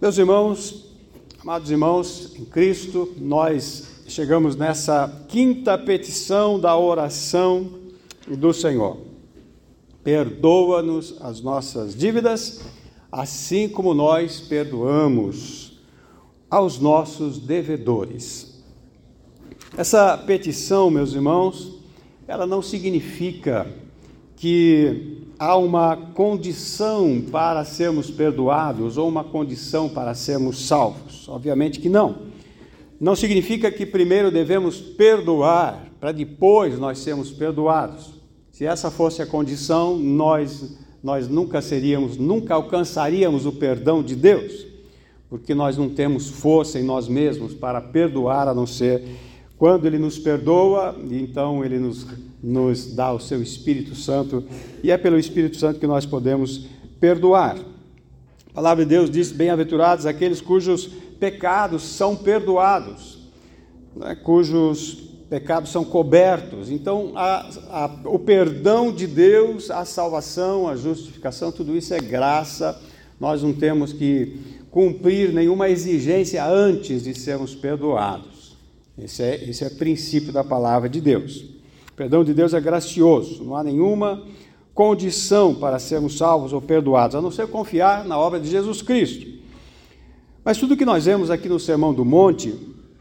Meus irmãos, amados irmãos em Cristo, nós chegamos nessa quinta petição da oração do Senhor. Perdoa-nos as nossas dívidas, assim como nós perdoamos aos nossos devedores. Essa petição, meus irmãos, ela não significa que há uma condição para sermos perdoados ou uma condição para sermos salvos. Obviamente que não. Não significa que primeiro devemos perdoar para depois nós sermos perdoados. Se essa fosse a condição, nós nunca alcançaríamos o perdão de Deus, porque nós não temos força em nós mesmos para perdoar, a não ser quando Ele nos perdoa, então Ele nos dá o seu Espírito Santo, e é pelo Espírito Santo que nós podemos perdoar. A palavra de Deus diz: bem-aventurados aqueles cujos pecados são perdoados, cujos pecados são cobertos. Então, o perdão de Deus, a salvação, a justificação, tudo isso é graça. Nós não temos que cumprir nenhuma exigência antes de sermos perdoados. Esse é o princípio da palavra de Deus. O perdão de Deus é gracioso, não há nenhuma condição para sermos salvos ou perdoados, a não ser confiar na obra de Jesus Cristo. Mas tudo que nós vemos aqui no Sermão do Monte,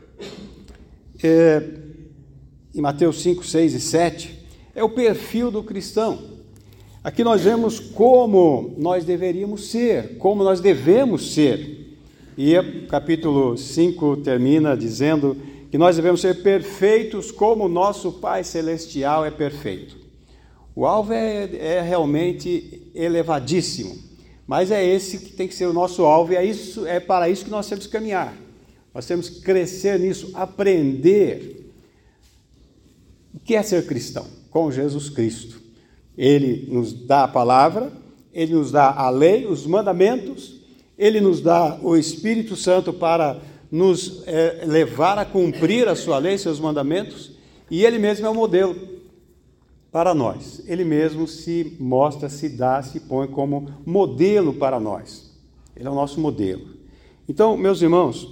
em Mateus 5, 6 e 7, é o perfil do cristão. Aqui nós vemos como nós deveríamos ser, como nós devemos ser. E o capítulo 5 termina dizendo que nós devemos ser perfeitos como o nosso Pai Celestial é perfeito. O alvo é realmente elevadíssimo, mas é esse que tem que ser o nosso alvo, e é para isso que nós temos que caminhar. Nós temos que crescer nisso, aprender o que é ser cristão com Jesus Cristo. Ele nos dá a palavra, Ele nos dá a lei, os mandamentos, Ele nos dá o Espírito Santo para nos levar a cumprir a sua lei, seus mandamentos, e Ele mesmo é o modelo para nós. Ele mesmo se mostra, se põe como modelo para nós. Ele é o nosso modelo. Então, meus irmãos,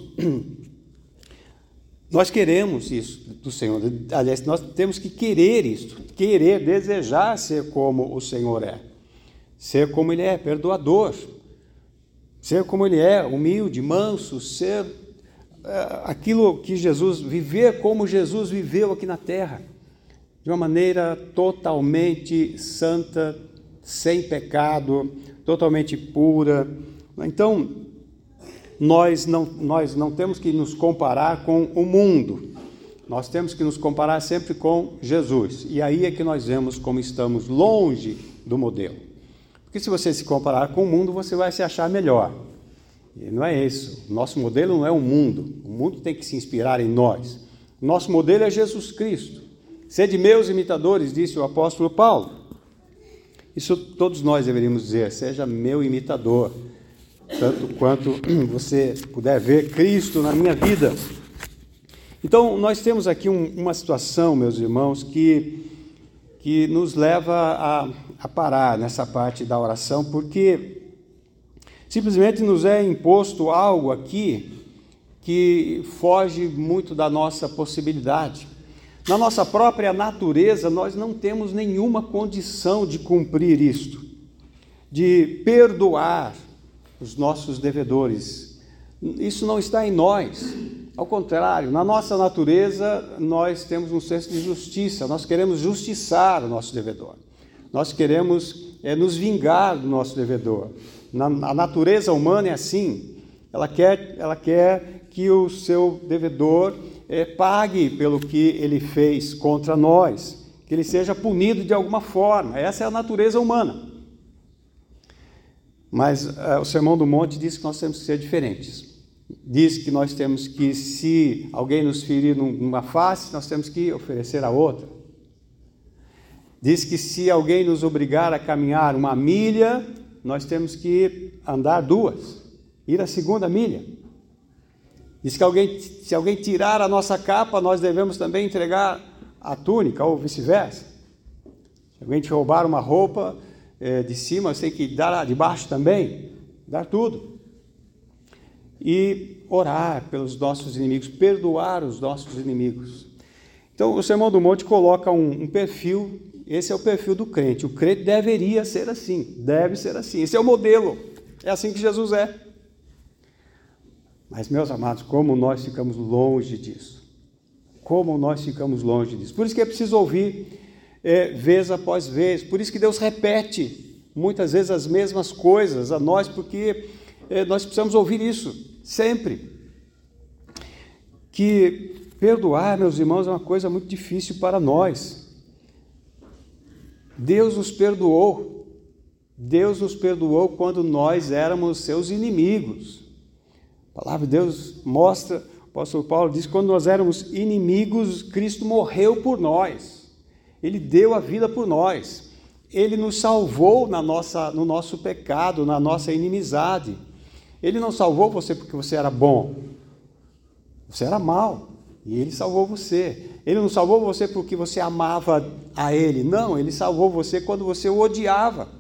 nós queremos isso do Senhor. Aliás, nós temos que querer isso, desejar ser como o Senhor é, ser como Ele é, perdoador, ser como Ele é, humilde, manso, ser aquilo que viver como Jesus viveu aqui na terra, de uma maneira totalmente santa, sem pecado, totalmente pura. Então, nós não temos que nos comparar com o mundo, nós temos que nos comparar sempre com Jesus, e aí é que nós vemos como estamos longe do modelo, porque se você se comparar com o mundo, você vai se achar melhor. E não é isso. Nosso modelo não é o mundo tem que se inspirar em nós. Nosso modelo é Jesus Cristo. Sede meus imitadores, disse o apóstolo Paulo. Isso todos nós deveríamos dizer: seja meu imitador, tanto quanto você puder ver Cristo na minha vida. Então, nós temos aqui uma situação, meus irmãos, que nos leva a parar nessa parte da oração, porque simplesmente nos é imposto algo aqui que foge muito da nossa possibilidade. Na nossa própria natureza, nós não temos nenhuma condição de cumprir isto, de perdoar os nossos devedores. Isso não está em nós. Ao contrário, na nossa natureza, nós temos um senso de justiça, nós queremos justiçar o nosso devedor. Nós queremos nos vingar do nosso devedor. A natureza humana é assim, ela quer que o seu devedor pague pelo que ele fez contra nós, que ele seja punido de alguma forma. Essa é a natureza humana. Mas o Sermão do Monte diz que nós temos que ser diferentes. Diz que nós temos que, se alguém nos ferir numa face, nós temos que oferecer a outra. Diz que se alguém nos obrigar a caminhar 1 milha, nós temos que andar 2, ir a 2ª milha. Diz que se alguém tirar a nossa capa, nós devemos também entregar a túnica, ou vice-versa. Se alguém te roubar uma roupa de cima, você tem que dar a de baixo também, dar tudo. e orar pelos nossos inimigos, perdoar os nossos inimigos. Então, o Sermão do Monte coloca um perfil, esse é o perfil do crente. O crente deveria ser assim, deve ser assim. Esse é o modelo, é assim que Jesus é. Mas, meus amados, como nós ficamos longe disso. Como nós ficamos longe disso. Por isso que é preciso ouvir vez após vez. Por isso que Deus repete muitas vezes as mesmas coisas a nós, porque nós precisamos ouvir isso sempre. Que perdoar, meus irmãos, é uma coisa muito difícil para nós. Deus nos perdoou. Deus nos perdoou quando nós éramos seus inimigos. A palavra de Deus mostra, o apóstolo Paulo diz que quando nós éramos inimigos, Cristo morreu por nós. Ele deu a vida por nós. Ele nos salvou no nosso pecado, na nossa inimizade. Ele não salvou você porque você era bom. Você era mau. E Ele salvou você. Ele não salvou você porque você amava a Ele. Não, Ele salvou você quando você o odiava.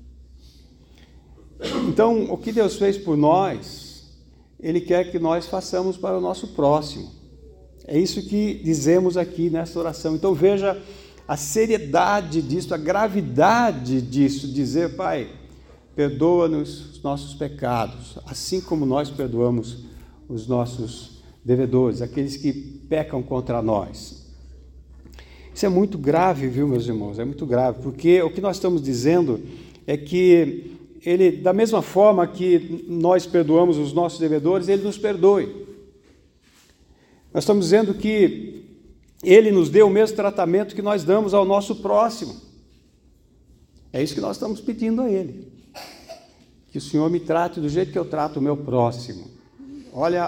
Então, o que Deus fez por nós, Ele quer que nós façamos para o nosso próximo. É isso que dizemos aqui nessa oração. Então, veja a seriedade disso, a gravidade disso. Dizer, Pai, perdoa-nos os nossos pecados, assim como nós perdoamos os nossos devedores, aqueles que pecam contra nós. Isso é muito grave, viu, meus irmãos? É muito grave, porque o que nós estamos dizendo é que Ele, da mesma forma que nós perdoamos os nossos devedores, Ele nos perdoe. Nós estamos dizendo que Ele nos deu o mesmo tratamento que nós damos ao nosso próximo. É isso que nós estamos pedindo a Ele. Que o Senhor me trate do jeito que eu trato o meu próximo. Olha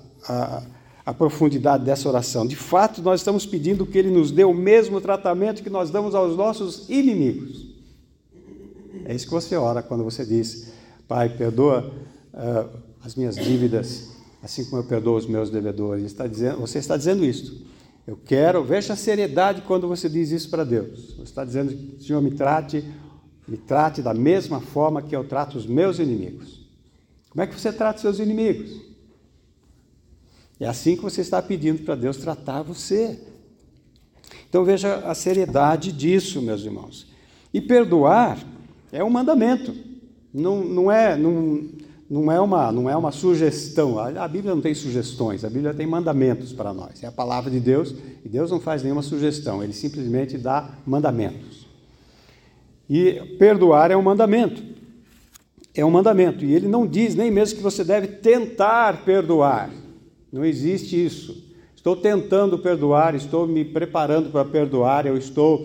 a profundidade dessa oração. De fato, nós estamos pedindo que Ele nos dê o mesmo tratamento que nós damos aos nossos inimigos. É isso que você ora quando você diz, Pai, perdoa as minhas dívidas, assim como eu perdoo os meus devedores. Você está dizendo isso. Eu quero, veja a seriedade quando você diz isso para Deus. Você está dizendo que o Senhor me trate da mesma forma que eu trato os meus inimigos. Como é que você trata os seus inimigos? É assim que você está pedindo para Deus tratar você. Então veja a seriedade disso, meus irmãos. E perdoar é um mandamento, não é uma sugestão. A Bíblia não tem sugestões, a Bíblia tem mandamentos para nós. É a palavra de Deus e Deus não faz nenhuma sugestão, Ele simplesmente dá mandamentos. E perdoar é um mandamento. É um mandamento. E Ele não diz nem mesmo que você deve tentar perdoar. Não existe isso. Estou tentando perdoar, estou me preparando para perdoar, eu estou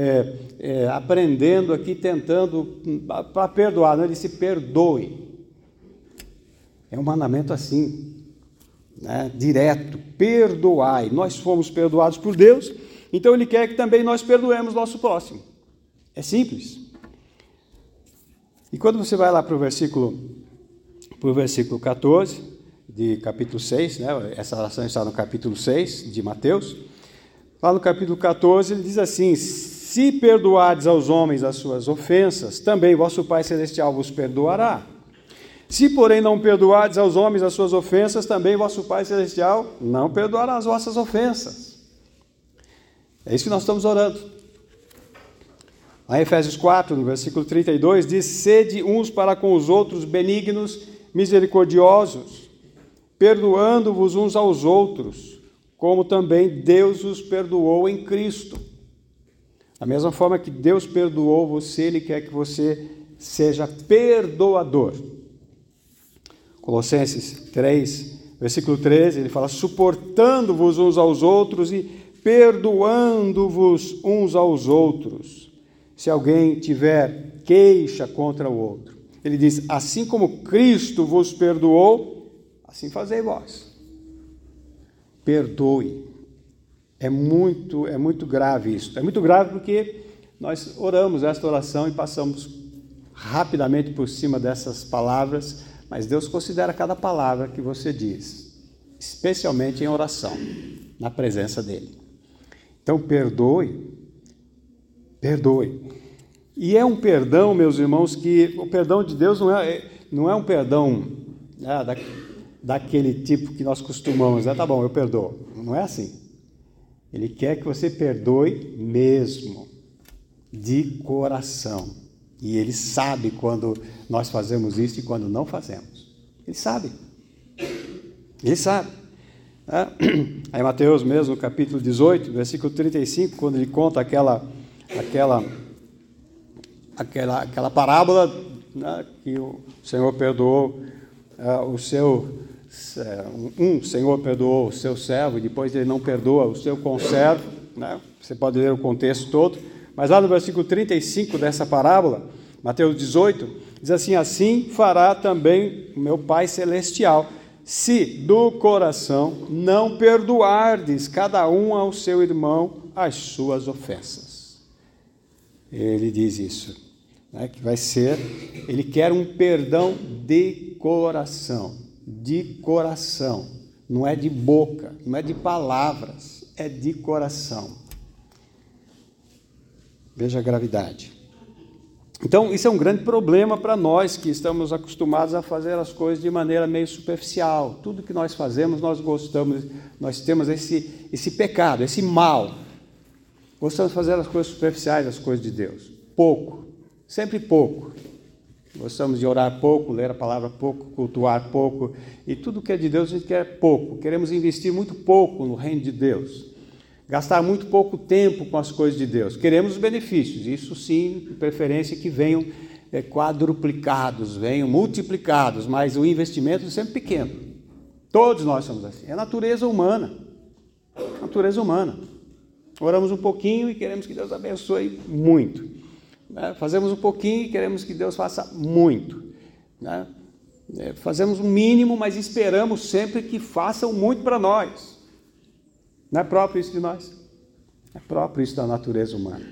aprendendo aqui, tentando para perdoar. Não, Ele se perdoe. É um mandamento assim, né, direto. Perdoai. Nós fomos perdoados por Deus, então Ele quer que também nós perdoemos nosso próximo. É simples. E quando você vai lá para o versículo 14, de capítulo 6, né? Essa oração está no capítulo 6 de Mateus. Lá no capítulo 14, ele diz assim: se perdoardes aos homens as suas ofensas, também vosso Pai Celestial vos perdoará. Se, porém, não perdoardes aos homens as suas ofensas, também vosso Pai Celestial não perdoará as vossas ofensas. É isso que nós estamos orando. Lá em Efésios 4, no versículo 32, diz: sede uns para com os outros benignos, misericordiosos, perdoando-vos uns aos outros, como também Deus os perdoou em Cristo. Da mesma forma que Deus perdoou você, Ele quer que você seja perdoador. Colossenses 3, versículo 13, ele fala: suportando-vos uns aos outros e perdoando-vos uns aos outros, se alguém tiver queixa contra o outro. Ele diz: assim como Cristo vos perdoou, assim fazei vós. Perdoe. É muito grave isso. É muito grave porque nós oramos esta oração e passamos rapidamente por cima dessas palavras, mas Deus considera cada palavra que você diz, especialmente em oração, na presença dEle. Então, perdoe. E é um perdão, meus irmãos, que o perdão de Deus não é um perdão daquele tipo que nós costumamos, tá bom, eu perdoo. Não é assim. Ele quer que você perdoe mesmo, de coração. E Ele sabe quando nós fazemos isso e quando não fazemos. Ele sabe. Ele sabe. Aí Mateus mesmo, capítulo 18, versículo 35, quando ele conta aquela parábola, né, que o Senhor perdoou um Senhor perdoou o seu servo e depois ele não perdoa o seu conservo, né? Você pode ler o contexto todo, mas lá no versículo 35 dessa parábola, Mateus 18, diz assim: assim fará também o meu Pai Celestial, se do coração não perdoardes cada um ao seu irmão as suas ofensas. Ele diz isso, né, que vai ser, ele quer um perdão de coração, não é de boca, não é de palavras, é de coração. Veja a gravidade. Então, isso é um grande problema para nós que estamos acostumados a fazer as coisas de maneira meio superficial. Tudo que nós fazemos, nós gostamos, nós temos esse pecado, esse mal. Gostamos de fazer as coisas superficiais, as coisas de Deus. Pouco, sempre pouco. Gostamos de orar pouco, ler a palavra pouco, cultuar pouco. E tudo que é de Deus a gente quer pouco. Queremos investir muito pouco no reino de Deus. Gastar muito pouco tempo com as coisas de Deus. Queremos os benefícios, isso sim, de preferência que venham quadruplicados, venham multiplicados, mas o investimento é sempre pequeno. Todos nós somos assim. É natureza humana. Natureza humana. Oramos um pouquinho e queremos que Deus abençoe muito. Né? Fazemos um pouquinho e queremos que Deus faça muito. Né? Fazemos o mínimo, mas esperamos sempre que façam muito para nós. Não é próprio isso de nós? É próprio isso da natureza humana.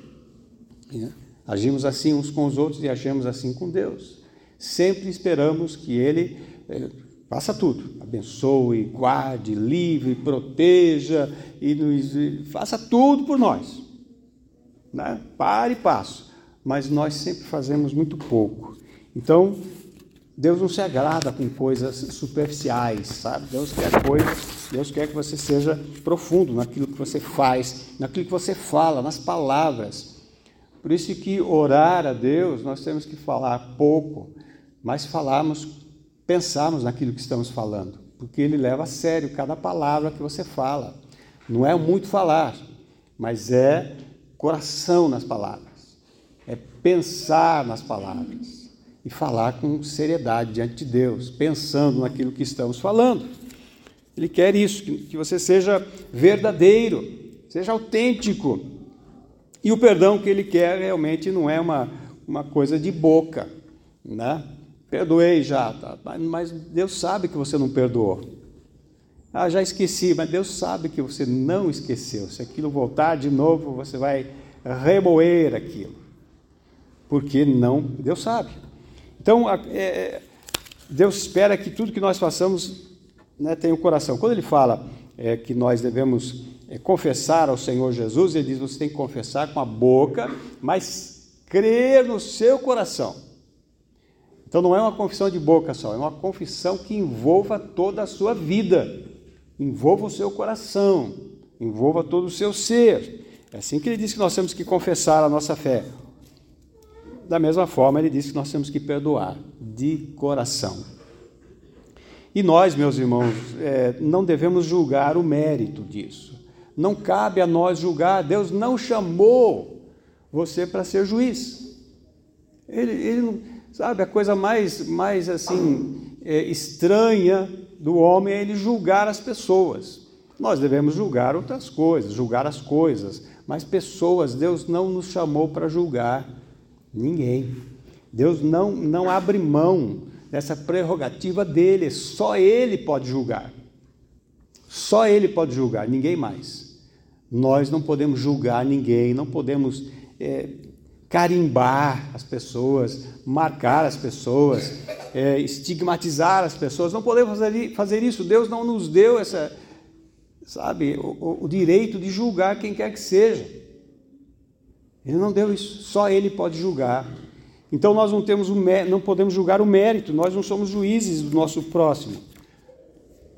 Agimos assim uns com os outros e agimos assim com Deus. Sempre esperamos que Ele faça tudo. Abençoe, guarde, livre, proteja e faça tudo por nós. Né? Para e passo. Mas nós sempre fazemos muito pouco. Então, Deus não se agrada com coisas superficiais, sabe? Deus quer que você seja profundo naquilo que você faz, naquilo que você fala, nas palavras. Por isso que orar a Deus, nós temos que falar pouco, mas pensarmos naquilo que estamos falando, porque Ele leva a sério cada palavra que você fala. Não é muito falar, mas é coração nas palavras, é pensar nas palavras. E falar com seriedade diante de Deus, pensando naquilo que estamos falando. Ele quer isso, que você seja verdadeiro, seja autêntico. E o perdão que Ele quer realmente não é uma coisa de boca, né? Perdoei já, tá? Mas Deus sabe que você não perdoou. Já esqueci, mas Deus sabe que você não esqueceu. Se aquilo voltar de novo, você vai remoer aquilo. Porque não, Deus sabe. Então, Deus espera que tudo que nós façamos, né, tenha um coração. Quando Ele fala que nós devemos confessar ao Senhor Jesus, Ele diz, você tem que confessar com a boca, mas crer no seu coração. Então, não é uma confissão de boca só, é uma confissão que envolva toda a sua vida, envolva o seu coração, envolva todo o seu ser. É assim que Ele diz que nós temos que confessar a nossa fé. Da mesma forma, Ele diz que nós temos que perdoar de coração. E nós, meus irmãos, não devemos julgar o mérito disso. Não cabe a nós julgar. Deus não chamou você para ser juiz. Ele não, sabe, a coisa mais assim, estranha do homem é ele julgar as pessoas. Nós devemos julgar outras coisas, julgar as coisas, mas pessoas, Deus não nos chamou para julgar ninguém. Deus não abre mão dessa prerrogativa dele, só Ele pode julgar. Só Ele pode julgar, ninguém mais. Nós não podemos julgar ninguém, não podemos carimbar as pessoas, marcar as pessoas, estigmatizar as pessoas, não podemos fazer isso. Deus não nos deu o direito de julgar quem quer que seja. Ele não deu isso, só Ele pode julgar. Então nós não podemos julgar o mérito, nós não somos juízes do nosso próximo.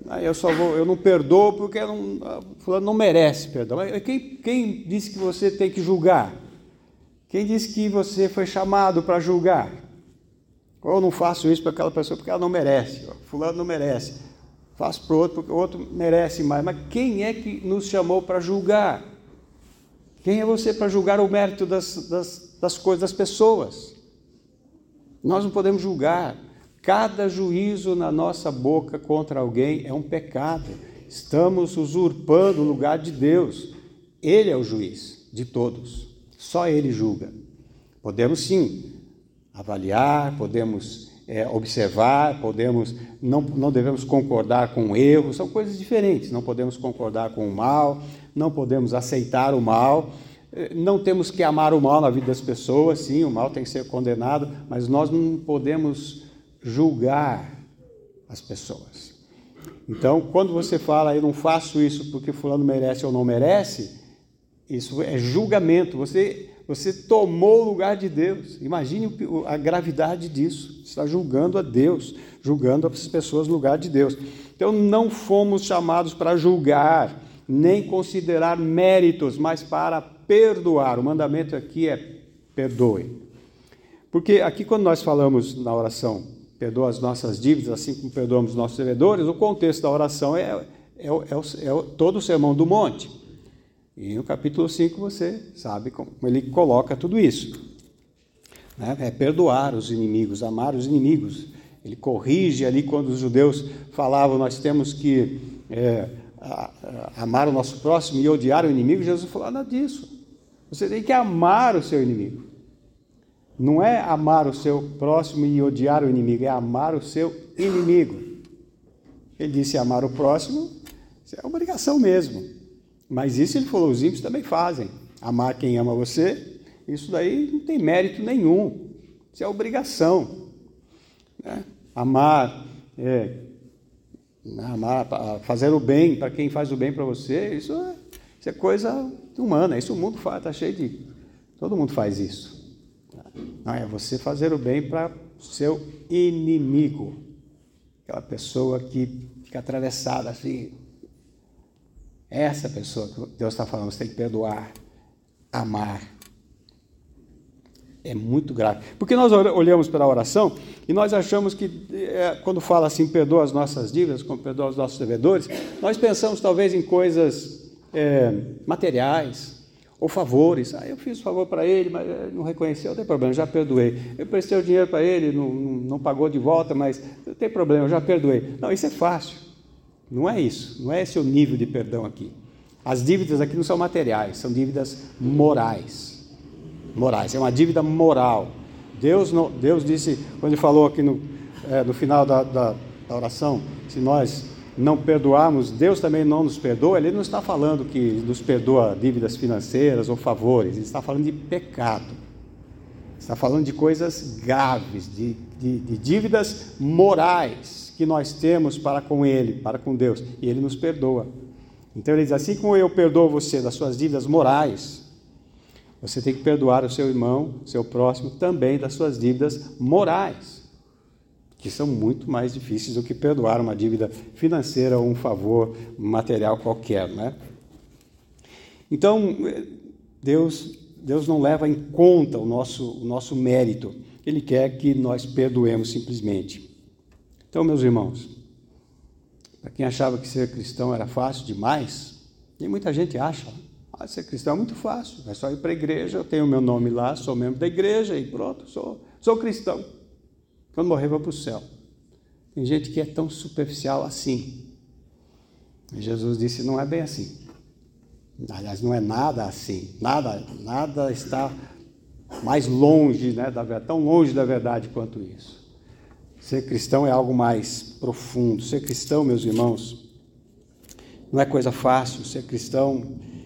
Eu não perdoo porque fulano não merece perdão. Mas quem disse que você tem que julgar? Quem disse que você foi chamado para julgar? Ou eu não faço isso para aquela pessoa porque ela não merece, fulano não merece. Faço para o outro porque o outro merece mais. Mas quem é que nos chamou para julgar? Quem é você para julgar o mérito das coisas, das pessoas? Nós não podemos julgar. Cada juízo na nossa boca contra alguém é um pecado. Estamos usurpando o lugar de Deus. Ele é o juiz de todos. Só Ele julga. Podemos sim avaliar, podemos observar, não devemos concordar com o erro, são coisas diferentes. Não podemos concordar com o mal, não podemos aceitar o mal, não temos que amar o mal na vida das pessoas, sim, o mal tem que ser condenado, mas nós não podemos julgar as pessoas. Então, quando você fala, eu não faço isso porque fulano merece ou não merece, isso é julgamento. Você tomou o lugar de Deus. Imagine a gravidade disso. Você está julgando a Deus, julgando as pessoas no lugar de Deus. Então, não fomos chamados para julgar, nem considerar méritos, mas para perdoar. O mandamento aqui é perdoe. Porque aqui, quando nós falamos na oração, perdoa as nossas dívidas, assim como perdoamos os nossos devedores, o contexto da oração é todo o Sermão do Monte. E no capítulo 5 você sabe como ele coloca tudo isso. É perdoar os inimigos, amar os inimigos. Ele corrige ali quando os judeus falavam, nós temos que amar o nosso próximo e odiar o inimigo. Jesus falou, nada disso. Você tem que amar o seu inimigo. Não é amar o seu próximo e odiar o inimigo, é amar o seu inimigo. Ele disse amar o próximo, isso é obrigação mesmo. Mas isso ele falou, os ímpios também fazem. Amar quem ama você, isso daí não tem mérito nenhum. Isso é obrigação. Né? Amar, fazer o bem para quem faz o bem para você, isso é coisa humana. Isso o mundo faz, está cheio de... Todo mundo faz isso. Não, é você fazer o bem para o seu inimigo. Aquela pessoa que fica atravessada assim. Essa pessoa que Deus está falando, você tem que perdoar, amar. É muito grave. Porque nós olhamos para a oração e nós achamos que, quando fala assim, perdoa as nossas dívidas, como perdoa os nossos devedores, nós pensamos talvez em coisas materiais, ou favores. Eu fiz um favor para ele, mas ele não reconheceu, não tem problema, já perdoei. Eu prestei o dinheiro para ele, não pagou de volta, mas não tem problema, eu já perdoei. Não, isso é fácil. Não é isso, não é esse o nível de perdão aqui. As dívidas aqui não são materiais, são dívidas morais. Morais, é uma dívida moral. Deus disse, quando ele falou aqui no final da oração, se nós não perdoarmos, Deus também não nos perdoa. Ele não está falando que nos perdoa dívidas financeiras ou favores, ele está falando de pecado, está falando de coisas graves, de dívidas morais que nós temos para com Ele, para com Deus, e Ele nos perdoa. Então ele diz, assim como eu perdoo você das suas dívidas morais, você tem que perdoar o seu irmão, seu próximo, também das suas dívidas morais, que são muito mais difíceis do que perdoar uma dívida financeira ou um favor material qualquer, né? Então, Deus não leva em conta o nosso mérito. Ele quer que nós perdoemos simplesmente. Então, meus irmãos, para quem achava que ser cristão era fácil demais, e muita gente acha, ser cristão é muito fácil, é só ir para a igreja, eu tenho o meu nome lá, sou membro da igreja e pronto, sou cristão. Quando morrer, vou para o céu. Tem gente que é tão superficial assim. E Jesus disse, não é bem assim. Aliás, não é nada assim. Nada está mais longe, né, tão longe da verdade quanto isso. Ser cristão é algo mais profundo. Ser cristão, meus irmãos, não é coisa fácil. Ser cristão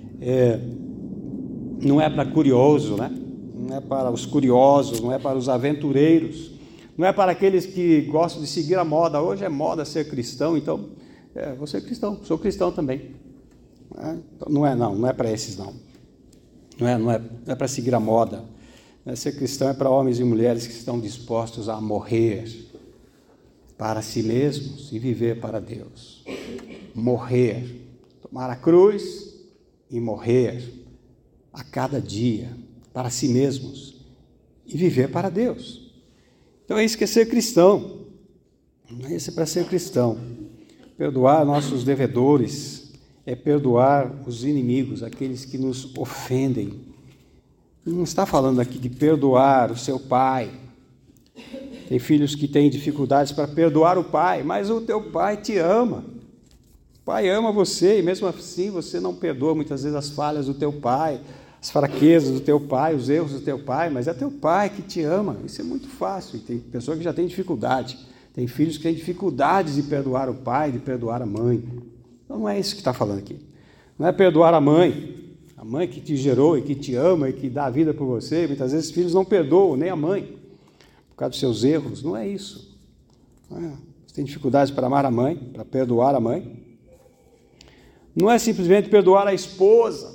não é para curioso, né? Não é para os curiosos, não é para os aventureiros. Não é para aqueles que gostam de seguir a moda. Hoje é moda ser cristão, então vou ser cristão, sou cristão também. Não é para esses não. Não é para seguir a moda. Ser cristão é para homens e mulheres que estão dispostos a morrer para si mesmos e viver para Deus. Morrer, tomar a cruz e morrer a cada dia para si mesmos e viver para Deus. Então é isso que é ser cristão. Isso é para ser cristão. Perdoar nossos devedores é perdoar os inimigos, aqueles que nos ofendem. Não está falando aqui de perdoar o seu pai. Tem filhos que têm dificuldades para perdoar o pai, mas o teu pai te ama. O pai ama você e mesmo assim você não perdoa muitas vezes as falhas do teu pai, as fraquezas do teu pai, os erros do teu pai, mas é teu pai que te ama. Isso é muito fácil. E tem pessoa que já tem dificuldade. Tem filhos que têm dificuldades de perdoar o pai, de perdoar a mãe. Então não é isso que está falando aqui. Não é perdoar a mãe que te gerou e que te ama e que dá a vida por você. Muitas vezes os filhos não perdoam, nem a mãe, por causa dos seus erros. Não é isso. Você tem dificuldades para amar a mãe, para perdoar a mãe. Não é simplesmente perdoar a esposa,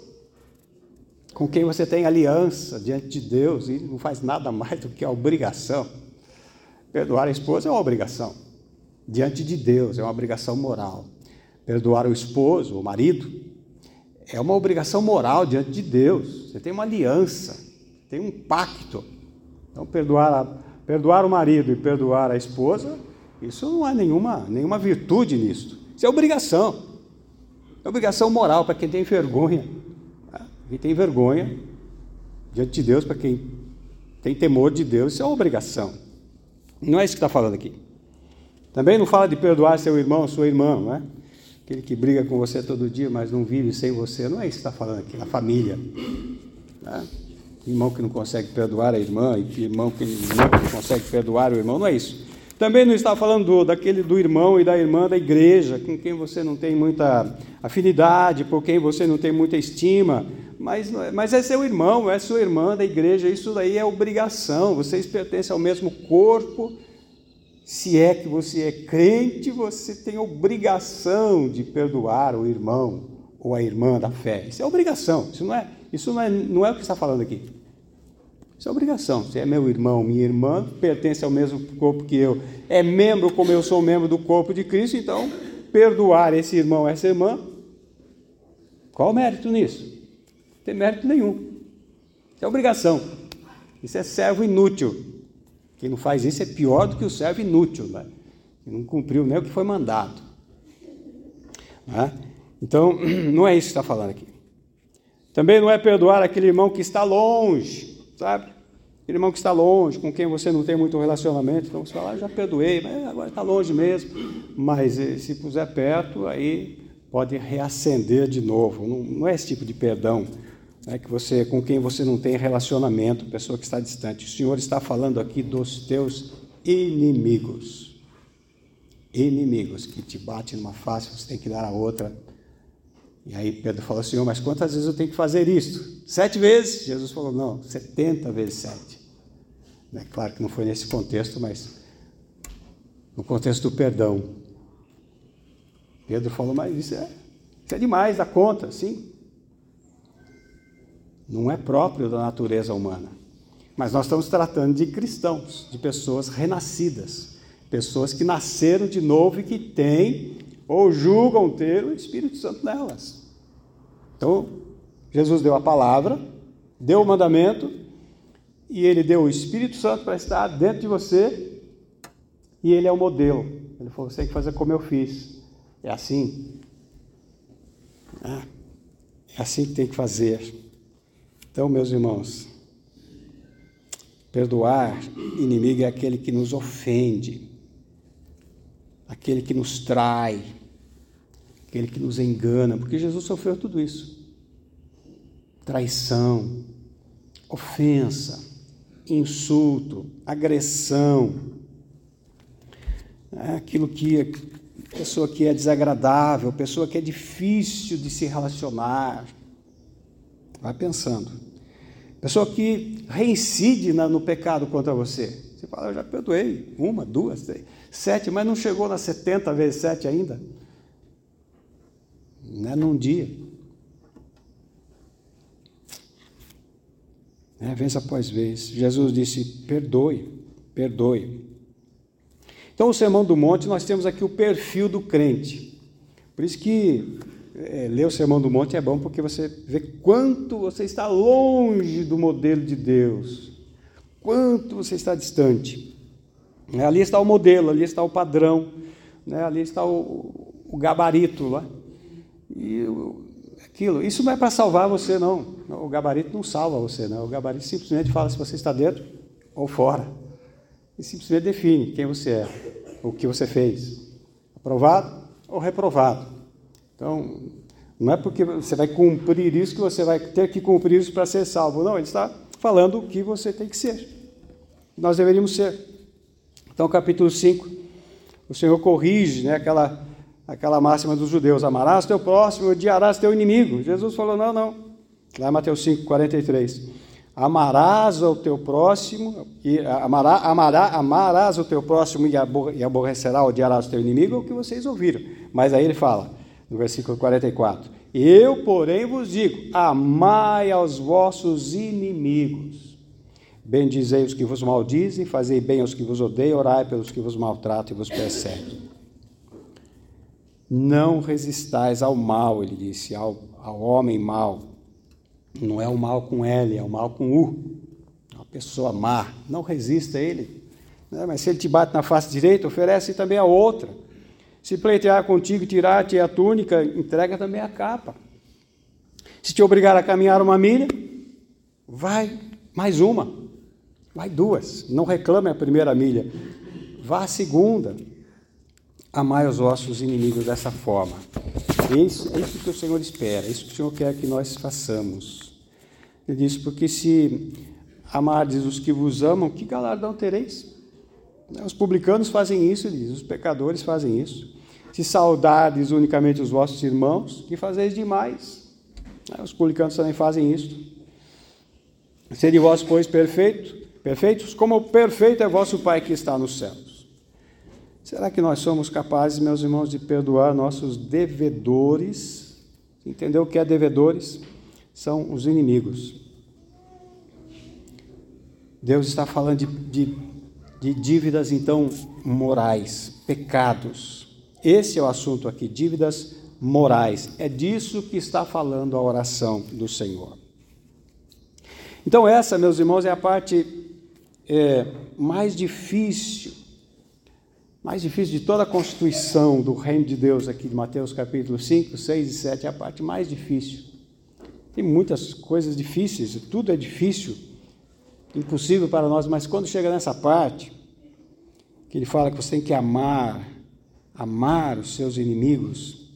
com quem você tem aliança diante de Deus e não faz nada mais do que a obrigação. Perdoar a esposa é uma obrigação diante de Deus, é uma obrigação moral. Perdoar o esposo, o marido, é uma obrigação moral diante de Deus. Você tem uma aliança, tem um pacto. Então, perdoar o marido e perdoar a esposa, isso não há nenhuma virtude nisso. Isso é obrigação. É obrigação moral para quem tem vergonha. Quem tem vergonha diante de Deus, para quem tem temor de Deus, isso é uma obrigação. Não é isso que está falando aqui. Também não fala de perdoar seu irmão, sua irmã, não é? Aquele que briga com você todo dia, mas não vive sem você. Não é isso que está falando aqui, na família. Né? Irmão que não consegue perdoar a irmã, e irmão que não consegue perdoar o irmão, não é isso. Também não está falando do irmão e da irmã da igreja, com quem você não tem muita afinidade, por quem você não tem muita estima, mas é seu irmão, é sua irmã da igreja, isso daí é obrigação, vocês pertencem ao mesmo corpo. Se é que você é crente, você tem obrigação de perdoar o irmão ou a irmã da fé. Isso é obrigação, isso não é o que está falando aqui. Isso é obrigação. Se é meu irmão, minha irmã, pertence ao mesmo corpo que eu, é membro como eu sou membro do corpo de Cristo, então perdoar esse irmão, essa irmã, qual o mérito nisso? Não tem mérito nenhum. Isso é obrigação. Isso é servo inútil. Quem não faz isso é pior do que o servo inútil, né? Que não cumpriu nem o que foi mandado. Né? Então, não é isso que está falando aqui. Também não é perdoar aquele irmão que está longe, sabe? Aquele irmão que está longe, com quem você não tem muito relacionamento, então você fala, já perdoei, mas agora está longe mesmo. Mas se puser perto, aí pode reacender de novo. Não é esse tipo de perdão, né, com quem você não tem relacionamento, pessoa que está distante. O Senhor está falando aqui dos teus inimigos. Inimigos que te batem numa face, você tem que dar a outra. E aí Pedro falou, Senhor, mas quantas vezes eu tenho que fazer isso? 7 vezes? Jesus falou, não, 70 vezes 7. É claro que não foi nesse contexto, mas no contexto do perdão. Pedro falou, mas isso é demais, dá conta, sim. Não é próprio da natureza humana. Mas nós estamos tratando de cristãos, de pessoas renascidas, pessoas que nasceram de novo e que têm ou julgam ter o Espírito Santo nelas. Então, Jesus deu a palavra, deu o mandamento, e Ele deu o Espírito Santo para estar dentro de você, e Ele é o modelo. Ele falou, você tem que fazer como eu fiz. É assim. É assim que tem que fazer. Então, meus irmãos, perdoar inimigo é aquele que nos ofende, aquele que nos trai, aquele que nos engana, porque Jesus sofreu tudo isso. Traição, ofensa, insulto, agressão, aquilo que pessoa que é desagradável, pessoa que é difícil de se relacionar. Vai pensando. Pessoa que reincide no pecado contra você. Você fala, eu já perdoei 1, 2, 3, 7, mas não chegou nas 70 vezes 7 ainda. Não é num dia. Vez após vez. Jesus disse, perdoe, perdoe. Então, o Sermão do Monte, nós temos aqui o perfil do crente. Por isso que ler o Sermão do Monte é bom, porque você vê quanto você está longe do modelo de Deus, quanto você está distante. Ali está o modelo, ali está o padrão, né? Ali está o gabarito lá. E aquilo, isso não é para salvar você, não. O gabarito não salva você, não. O gabarito simplesmente fala se você está dentro ou fora. E simplesmente define quem você é, o que você fez. Aprovado ou reprovado. Então, não é porque você vai cumprir isso que você vai ter que cumprir isso para ser salvo. Não, ele está falando o que você tem que ser. Nós deveríamos ser. Então, capítulo 5, o Senhor corrige, né, aquela máxima dos judeus: amarás teu próximo, odiarás teu inimigo. Jesus falou: não. Lá em Mateus 5, 43. Amarás o teu próximo, amarás o teu próximo e aborrecerás, odiarás o teu inimigo, é o que vocês ouviram. Mas aí ele fala, no versículo 44, eu, porém, vos digo, amai aos vossos inimigos, bendizei os que vos maldizem, fazei bem aos que vos odeiam, orai pelos que vos maltratam e vos perseguem. Não resistais ao mal, ele disse, ao homem mau. Não é o mal com L, é o mal com U. Uma pessoa má. Não resista a ele. Mas se ele te bate na face direita, oferece também a outra. Se pleitear contigo e tirar-te a túnica, entrega também a capa. Se te obrigar a caminhar uma milha, vai mais uma. Vai duas. Não reclame a primeira milha. Vá a segunda. Amai os vossos inimigos dessa forma. É isso que o Senhor espera, é isso que o Senhor quer que nós façamos. Ele diz, porque se amardes os que vos amam, que galardão tereis? Os publicanos fazem isso, ele diz, os pecadores fazem isso. Se saudardes unicamente os vossos irmãos, que fazeis demais? Os publicanos também fazem isso. Sede vós, pois, perfeitos, como perfeito é vosso Pai que está nos céus. Será que nós somos capazes, meus irmãos, de perdoar nossos devedores? Entendeu o que é devedores? São os inimigos. Deus está falando de dívidas, então, morais, pecados. Esse é o assunto aqui, dívidas morais. É disso que está falando a oração do Senhor. Então, essa, meus irmãos, é a parte mais difícil de toda a constituição do reino de Deus aqui de Mateus capítulo 5, 6 e 7, é a parte mais difícil. Tem muitas coisas difíceis, tudo é difícil, impossível para nós, mas quando chega nessa parte, que ele fala que você tem que amar os seus inimigos,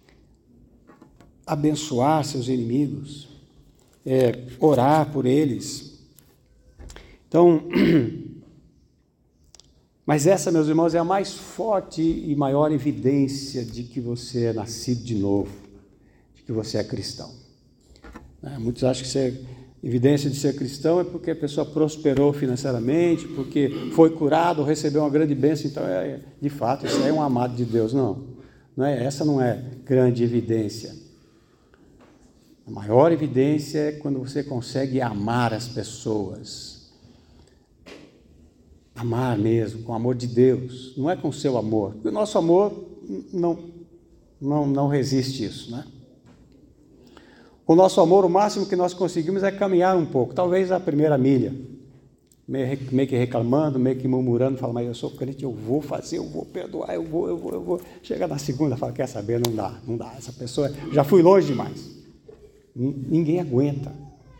abençoar seus inimigos, orar por eles. Então, mas essa, meus irmãos, é a mais forte e maior evidência de que você é nascido de novo, de que você é cristão. Muitos acham que evidência de ser cristão é porque a pessoa prosperou financeiramente, porque foi curado, recebeu uma grande bênção, então, de fato, isso é um amado de Deus. Essa não é grande evidência. A maior evidência é quando você consegue amar as pessoas. Amar mesmo, com o amor de Deus, não é com o seu amor, porque o nosso amor não resiste isso, né? O nosso amor, o máximo que nós conseguimos é caminhar um pouco, talvez a primeira milha, meio que reclamando, meio que murmurando, fala, mas eu sou crente, eu vou fazer, eu vou perdoar, eu vou. Chega na segunda, fala, quer saber, não dá, essa pessoa, já fui longe demais. Ninguém aguenta.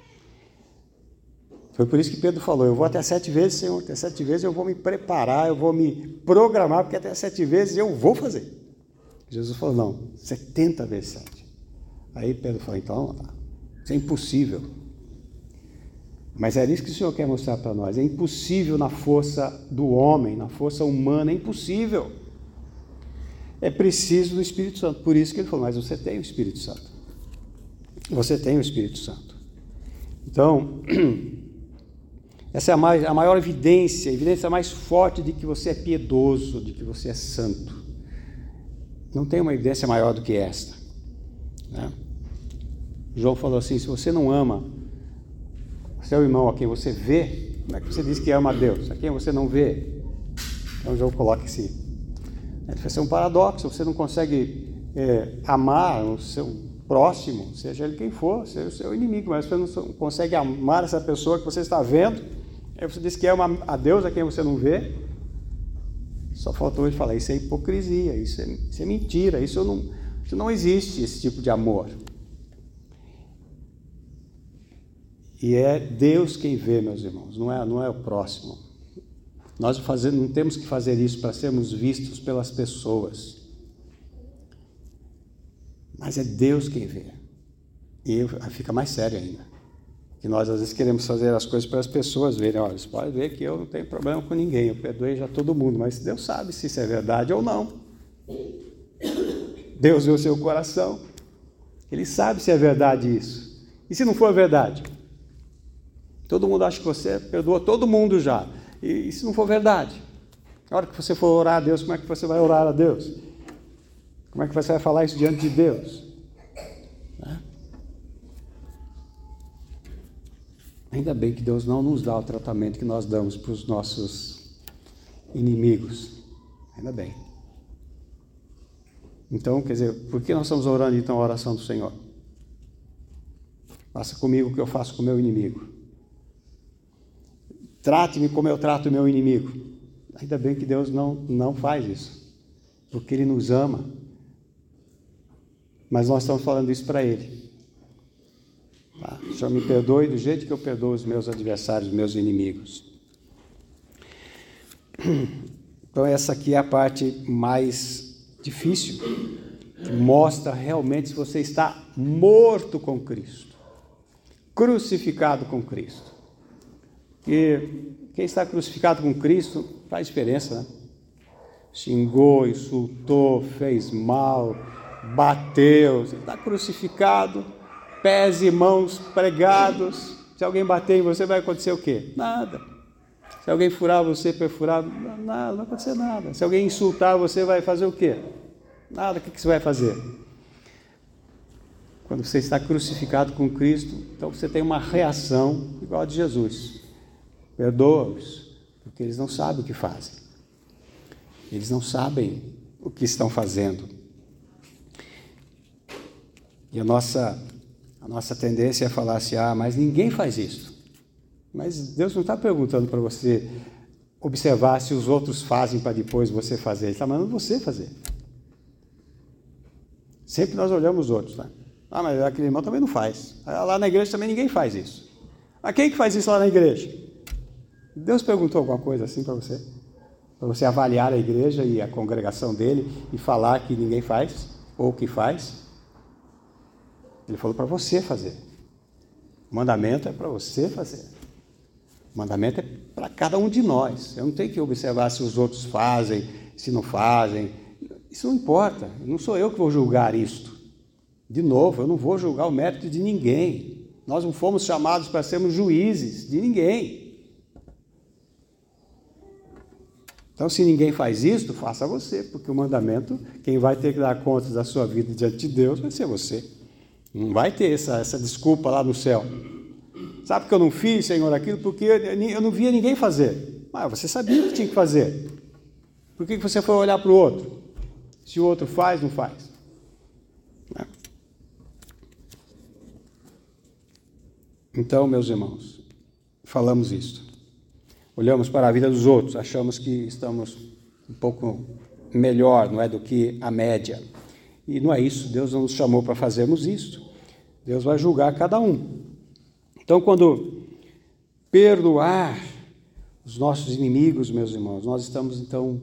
Foi por isso que Pedro falou, eu vou até 7 vezes, Senhor, até 7 vezes eu vou me preparar, eu vou me programar, porque até 7 vezes eu vou fazer. Jesus falou, não, 70 vezes 7. Aí Pedro falou, então, isso é impossível. Mas é isso que o Senhor quer mostrar para nós. É impossível na força do homem, na força humana, é impossível. É preciso do Espírito Santo. Por isso que ele falou, mas você tem o Espírito Santo. Você tem o Espírito Santo. Então, essa é a maior evidência, a evidência mais forte de que você é piedoso, de que você é santo. Não tem uma evidência maior do que esta. João falou assim, se você não ama seu irmão a quem você vê, como é que você diz que ama a Deus? A quem você não vê? Então, eu coloco esse. Vai ser um paradoxo, você não consegue amar o seu próximo, seja ele quem for, seja o seu inimigo, mas você não consegue amar essa pessoa que você está vendo, aí você diz que ama a Deus a quem você não vê. Só faltou ele falar, isso é hipocrisia, isso é mentira, isso não existe, esse tipo de amor. E é Deus quem vê, meus irmãos, não é o próximo. Nós não temos que fazer isso para sermos vistos pelas pessoas. Mas é Deus quem vê. E fica mais sério ainda. Que nós às vezes queremos fazer as coisas para as pessoas verem. Olha, você pode ver que eu não tenho problema com ninguém, eu perdoei já todo mundo, mas Deus sabe se isso é verdade ou não. Deus vê o seu coração. Ele sabe se é verdade isso. E se não for verdade? Todo mundo acha que você perdoa todo mundo já. E se não for verdade? Na hora que você for orar a Deus, como é que você vai orar a Deus? Como é que você vai falar isso diante de Deus? Ainda bem que Deus não nos dá o tratamento que nós damos para os nossos inimigos. Ainda bem. Então, quer dizer, por que nós estamos orando então a oração do Senhor? Faça comigo o que eu faço com o meu inimigo. Trate-me como eu trato o meu inimigo. Ainda bem que Deus não faz isso, porque Ele nos ama. Mas nós estamos falando isso para Ele. Tá? O Senhor me perdoe do jeito que eu perdoo os meus adversários, os meus inimigos. Então essa aqui é a parte mais difícil, que mostra realmente se você está morto com Cristo, crucificado com Cristo. E quem está crucificado com Cristo faz diferença, né? Xingou, insultou, fez mal, bateu, você está crucificado, pés e mãos pregados. Se alguém bater em você, vai acontecer o quê? Nada. Se alguém furar você, perfurar, nada, não vai acontecer nada. Se alguém insultar você, vai fazer o quê? Nada. O que você vai fazer? Quando você está crucificado com Cristo, então você tem uma reação igual a de Jesus. Perdoa-os, porque eles não sabem o que fazem. Eles não sabem o que estão fazendo. E a nossa tendência é falar assim, mas ninguém faz isso. Mas Deus não está perguntando para você observar se os outros fazem para depois você fazer. Ele está mandando você fazer. Sempre nós olhamos os outros, tá? Mas aquele irmão também não faz. Lá na igreja também ninguém faz isso. Mas quem que faz isso lá na igreja? Deus perguntou alguma coisa assim para você? Para você avaliar a igreja e a congregação dele e falar que ninguém faz, ou que faz? Ele falou para você fazer. O mandamento é para você fazer. O mandamento é para cada um de nós. Eu não tenho que observar se os outros fazem, se não fazem. Isso não importa. Não sou eu que vou julgar isto. De novo, eu não vou julgar o mérito de ninguém. Nós não fomos chamados para sermos juízes de ninguém. Então, se ninguém faz isso, faça você, porque o mandamento, quem vai ter que dar contas da sua vida diante de Deus vai ser você. Não vai ter essa desculpa lá no céu. Sabe que eu não fiz, Senhor, aquilo porque eu não via ninguém fazer. Mas você sabia que tinha que fazer. Por que você foi olhar para o outro? Se o outro faz, não faz. Não. Então, meus irmãos, falamos isso. Olhamos para a vida dos outros, achamos que estamos um pouco melhor, não é, do que a média. E não é isso, Deus não nos chamou para fazermos isso. Deus vai julgar cada um. Então, quando perdoar os nossos inimigos, meus irmãos, nós estamos, então,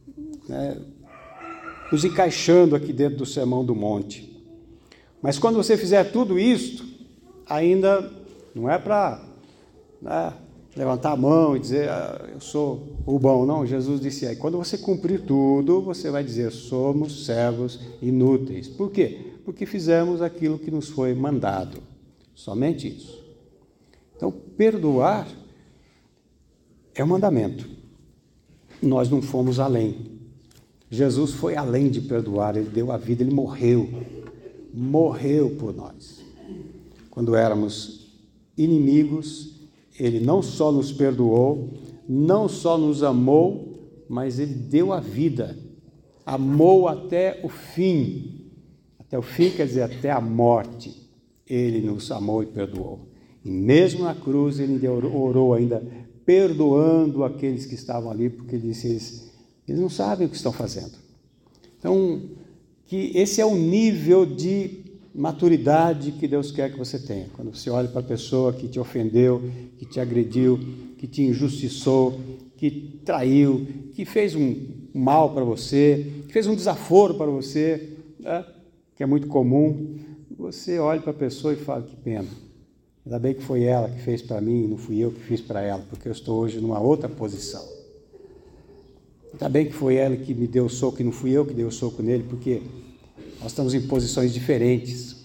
nos encaixando aqui dentro do Sermão do Monte. Mas quando você fizer tudo isso, ainda não é para levantar a mão e dizer, eu sou o bom. Não, Jesus disse aí, quando você cumprir tudo, você vai dizer, somos servos inúteis. Por quê? Porque fizemos aquilo que nos foi mandado. Somente isso. Então, perdoar é um mandamento. Nós não fomos além. Jesus foi além de perdoar, Ele deu a vida, Ele morreu por nós. Quando éramos inimigos, Ele não só nos perdoou, não só nos amou, mas Ele deu a vida, amou até o fim. Até o fim quer dizer até a morte. Ele nos amou e perdoou. E mesmo na cruz Ele orou ainda, perdoando aqueles que estavam ali, porque Ele disse, eles não sabem o que estão fazendo. Então, que esse é o nível de maturidade que Deus quer que você tenha. Quando você olha para a pessoa que te ofendeu, que te agrediu, que te injustiçou, que traiu, que fez um mal para você, que fez um desaforo para você, né? Que é muito comum, você olha para a pessoa e fala, que pena. Ainda bem que foi ela que fez para mim, não fui eu que fiz para ela, porque eu estou hoje numa outra posição. Ainda bem que foi ela que me deu o soco e não fui eu que dei o soco nele, porque nós estamos em posições diferentes.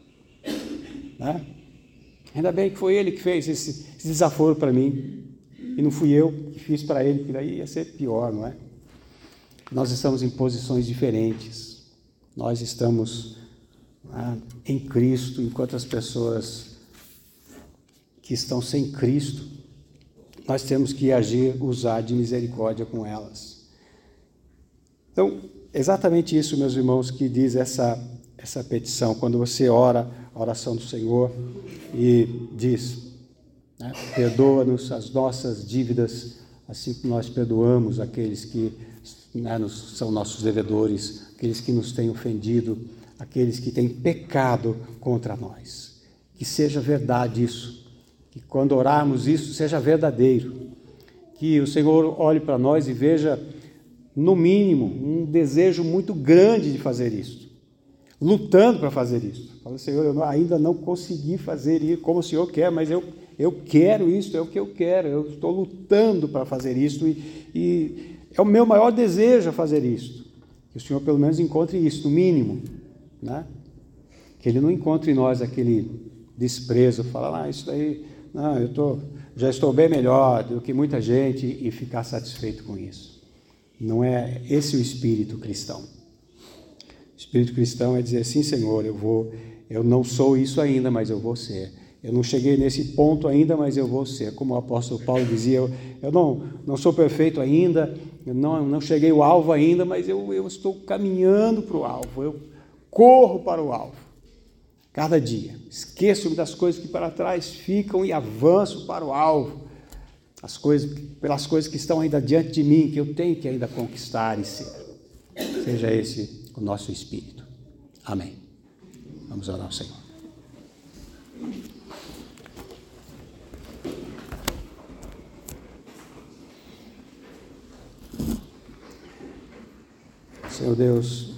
Né? Ainda bem que foi ele que fez esse desaforo para mim, e não fui eu que fiz para ele, que daí ia ser pior, não é? Nós estamos em posições diferentes. Nós estamos em Cristo, enquanto as pessoas que estão sem Cristo, nós temos que usar de misericórdia com elas. Então, exatamente isso, meus irmãos, que diz essa petição, quando você ora a oração do Senhor e diz, né, perdoa-nos as nossas dívidas, assim como nós perdoamos aqueles que são nossos devedores, aqueles que nos têm ofendido, aqueles que têm pecado contra nós. Que seja verdade isso, que quando orarmos isso seja verdadeiro, que o Senhor olhe para nós e veja, no mínimo, um desejo muito grande de fazer isso, lutando para fazer isso. Fala, Senhor, eu ainda não consegui fazer isso como o Senhor quer, mas eu quero isso, é o que eu quero, eu estou lutando para fazer isso e é o meu maior desejo fazer isso. Que o Senhor pelo menos encontre isso, no mínimo, né? Que Ele não encontre em nós aquele desprezo, falar, isso daí, não, já estou bem melhor do que muita gente e ficar satisfeito com isso. Não é esse o espírito cristão. O espírito cristão é dizer, sim, Senhor, eu não sou isso ainda, mas eu vou ser. Eu não cheguei nesse ponto ainda, mas eu vou ser. Como o apóstolo Paulo dizia, eu não sou perfeito ainda, eu não cheguei ao alvo ainda, mas eu estou caminhando para o alvo, eu corro para o alvo. Cada dia, esqueço-me das coisas que para trás ficam e avanço para o alvo. Pelas coisas que estão ainda diante de mim, que eu tenho que ainda conquistar e ser. Seja esse o nosso espírito. Amém. Vamos orar ao Senhor. Senhor Deus,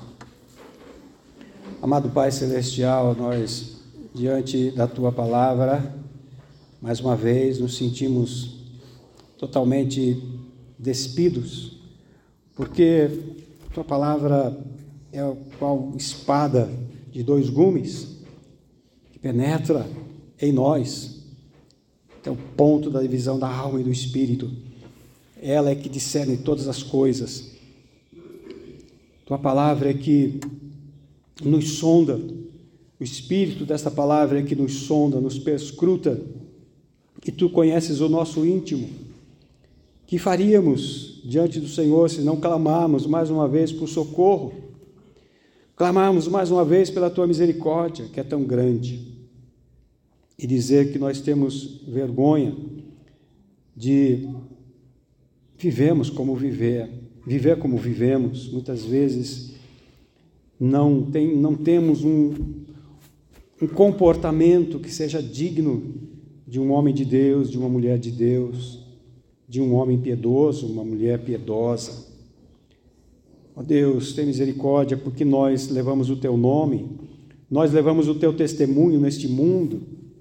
amado Pai Celestial, nós, diante da Tua Palavra, mais uma vez nos sentimos totalmente despidos, porque Tua Palavra é qual espada de dois gumes que penetra em nós, até o ponto da divisão da alma e do espírito. Ela é que discerne todas as coisas. Tua Palavra é que nos sonda, o Espírito desta Palavra é que nos sonda, nos perscruta, e Tu conheces o nosso íntimo. Que faríamos diante do Senhor se não clamarmos mais uma vez por socorro, clamarmos mais uma vez pela Tua misericórdia, que é tão grande, e dizer que nós temos vergonha de viver como vivemos, muitas vezes não temos um comportamento que seja digno de um homem de Deus, de uma mulher de Deus, de um homem piedoso, uma mulher piedosa. Ó Deus, tem misericórdia, porque nós levamos o Teu nome, nós levamos o Teu testemunho neste mundo.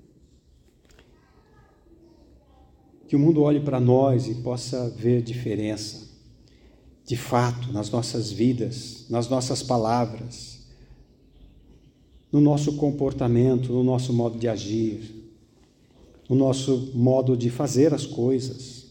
Que o mundo olhe para nós e possa ver diferença, de fato, nas nossas vidas, nas nossas palavras, no nosso comportamento, no nosso modo de agir, no nosso modo de fazer as coisas.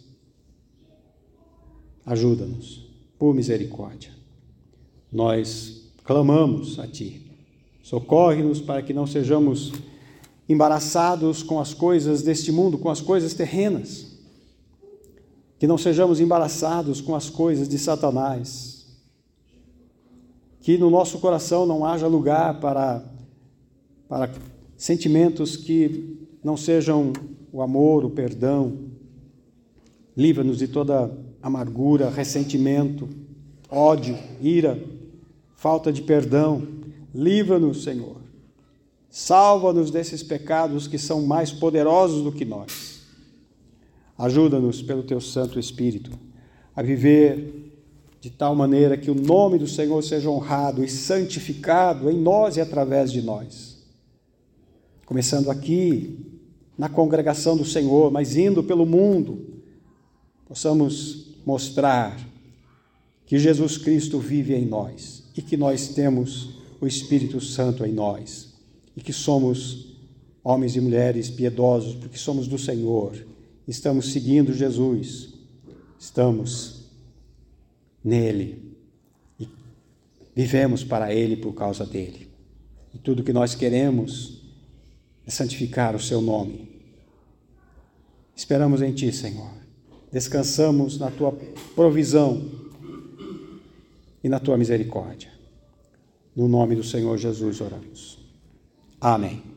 Ajuda-nos, por misericórdia. Nós clamamos a Ti. Socorre-nos para que não sejamos embaraçados com as coisas deste mundo, com as coisas terrenas. que não sejamos embaraçados com as coisas de Satanás, que no nosso coração não haja lugar para sentimentos que não sejam o amor, o perdão. Livra-nos de toda amargura, ressentimento, ódio, ira, falta de perdão. Livra-nos, Senhor. Salva-nos desses pecados que são mais poderosos do que nós. Ajuda-nos pelo Teu Santo Espírito a viver de tal maneira que o nome do Senhor seja honrado e santificado em nós e através de nós. Começando aqui, na congregação do Senhor, mas indo pelo mundo, possamos mostrar que Jesus Cristo vive em nós e que nós temos o Espírito Santo em nós e que somos homens e mulheres piedosos porque somos do Senhor, estamos seguindo Jesus, estamos nele e vivemos para ele por causa dele. E tudo que nós queremos é santificar o seu nome. Esperamos em Ti, Senhor. Descansamos na Tua provisão e na Tua misericórdia. No nome do Senhor Jesus oramos. Amém.